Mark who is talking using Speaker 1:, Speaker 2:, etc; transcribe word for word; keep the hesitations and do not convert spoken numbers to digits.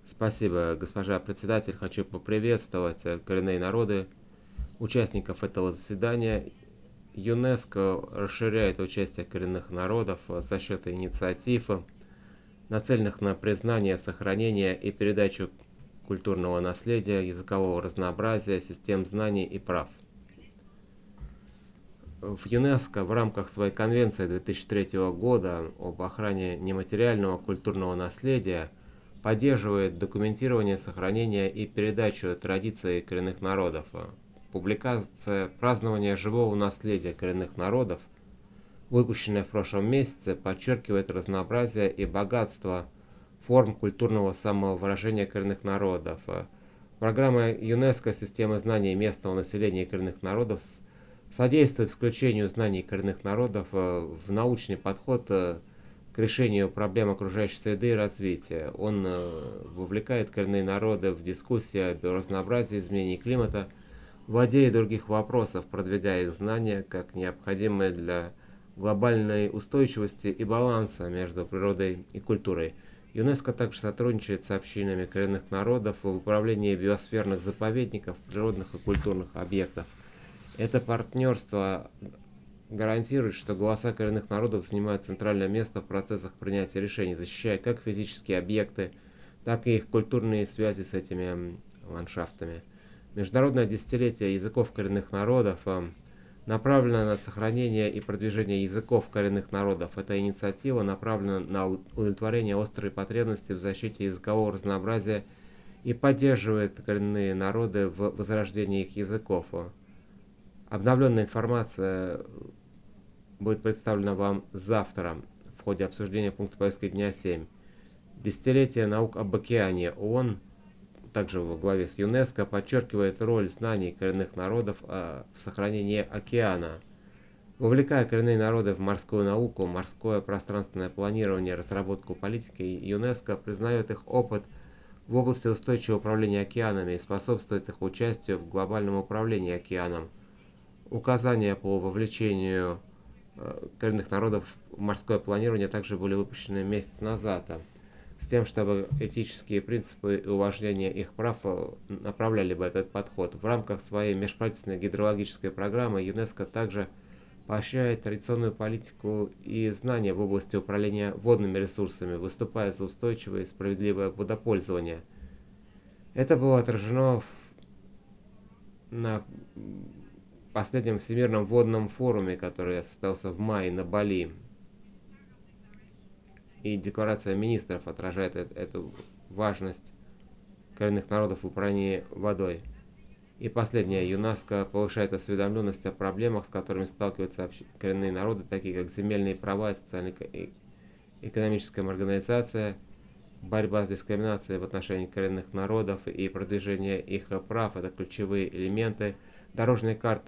Speaker 1: Спасибо, госпожа председатель. Хочу поприветствовать э, коренные народы, участников этого заседания. ЮНЕСКО расширяет участие коренных народов э, за счет инициатив, э, нацеленных на признание, сохранение и передачу культурного наследия, языкового разнообразия, систем знаний и прав. В ЮНЕСКО в рамках своей конвенции две тысячи третьего года об охране нематериального культурного наследия поддерживает документирование, сохранение и передачу традиций коренных народов. Публикация празднования живого наследия коренных народов, выпущенная в прошлом месяце, подчеркивает разнообразие и богатство форм культурного самовыражения коренных народов. Программа ЮНЕСКО «Системы знаний местного населения и коренных народов» содействует включению знаний коренных народов э, в научный подход э, к решению проблем окружающей среды и развития. Он э, вовлекает коренные народы в дискуссии о биоразнообразии, изменении климата, воде и других вопросов, продвигая их знания как необходимые для глобальной устойчивости и баланса между природой и культурой. ЮНЕСКО также сотрудничает с общинами коренных народов в управлении биосферных заповедников, природных и культурных объектов. Это партнерство гарантирует, что голоса коренных народов занимают центральное место в процессах принятия решений, защищая как физические объекты, так и их культурные связи с этими ландшафтами. Международное десятилетие языков коренных народов э, направлено на сохранение и продвижение языков коренных народов. Эта инициатива направлена на удовлетворение острой потребности в защите языкового разнообразия и поддерживает коренные народы в возрождении их языков. Обновленная информация будет представлена вам завтра в ходе обсуждения пункта повестки дня семь. Десятилетие наук об океане. ООН, также во главе с ЮНЕСКО, подчеркивает роль знаний коренных народов в сохранении океана. Вовлекая коренные народы в морскую науку, морское пространственное планирование, разработку политики, ЮНЕСКО признает их опыт в области устойчивого управления океанами и способствует их участию в глобальном управлении океаном. Указания по вовлечению э, коренных народов в морское планирование также были выпущены месяц назад, э, с тем, чтобы этические принципы и уважение их прав э, направляли бы этот подход. В рамках своей межправительственной гидрологической программы ЮНЕСКО также поощряет традиционную политику и знания в области управления водными ресурсами, выступая за устойчивое и справедливое водопользование. Это было отражено в на последнем Всемирном водном форуме, который состоялся в мае на Бали. И декларация министров отражает эту важность коренных народов в управлении водой. И последнее. ЮНЕСКО повышает осведомленность о проблемах, с которыми сталкиваются коренные народы, такие как земельные права, социально-экономическая маргинализация, борьба с дискриминацией в отношении коренных народов и продвижение их прав. Это ключевые элементы дорожной карты